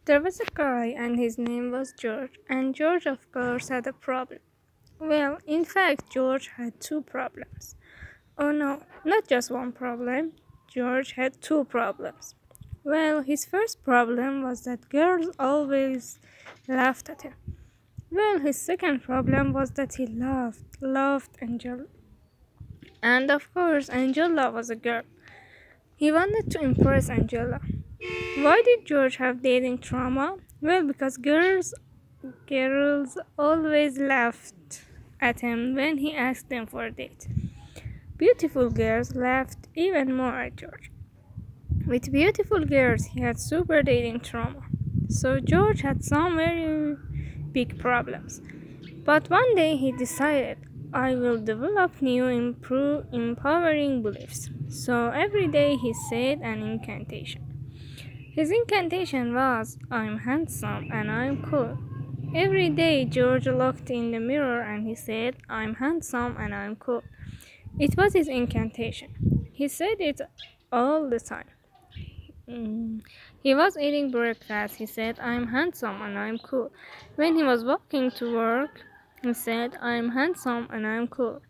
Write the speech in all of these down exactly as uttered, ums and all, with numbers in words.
There was a guy, and his name was George, and George, of course, had a problem. Well, in fact, George had two problems. Oh no, not just one problem. George had two problems. Well, his first problem was that girls always laughed at him. Well, his second problem was that he loved, loved Angela. And of course, Angela was a girl. He wanted to impress Angela. Why did George have dating trauma? Well, because girls girls always laughed at him when he asked them for a date. Beautiful girls laughed even more at George. With beautiful girls, he had super dating trauma. So George had some very big problems. But one day he decided, I will develop new improve, empowering beliefs. So every day he said an incantation. His incantation was, I'm handsome and I'm cool. Every day George looked in the mirror and he said, I'm handsome and I'm cool. It was his incantation. He said it all the time. Mm. He was eating breakfast. He said, I'm handsome and I'm cool. When he was walking to work, he said, I'm handsome and I'm cool.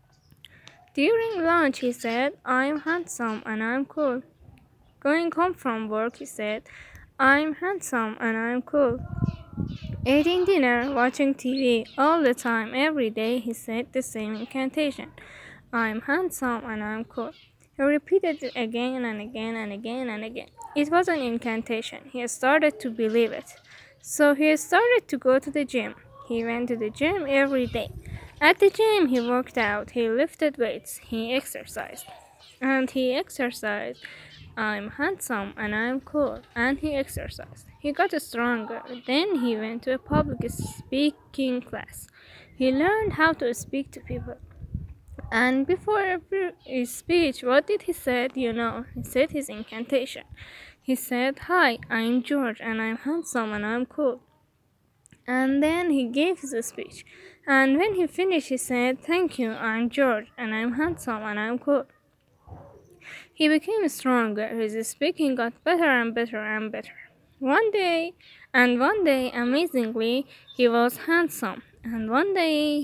During lunch, he said, I'm handsome and I'm cool. Going home from work, he said, I'm handsome and I'm cool. Eating dinner, watching T V all the time, every day, he said the same incantation. I'm handsome and I'm cool. He repeated it again and again and again and again. It was an incantation. He started to believe it. So he started to go to the gym. He went to the gym every day. At the gym, he worked out, he lifted weights, he exercised. And he exercised. I'm handsome and I'm cool. And he exercised. He got stronger. Then he went to a public speaking class. He learned how to speak to people. And before every his speech, what did he said? You know, he said his incantation. He said, Hi, I'm George and I'm handsome and I'm cool. And then he gave his speech. And when he finished, he said, Thank you, I'm George and I'm handsome and I'm cool. He became stronger. His speaking got better and better and better. One day, and one day, amazingly, he was handsome. And one day,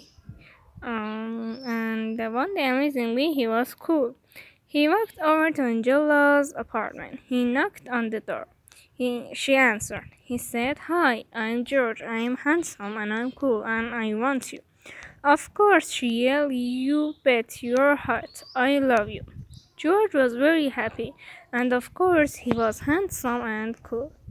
um, and one day, amazingly, he was cool. He walked over to Angela's apartment. He knocked on the door. He, she answered. He said, Hi, I'm George. I am handsome and I'm cool and I want you. Of course, she yelled, You bet your heart. I love you. George was very happy, and of course, he was handsome and cool.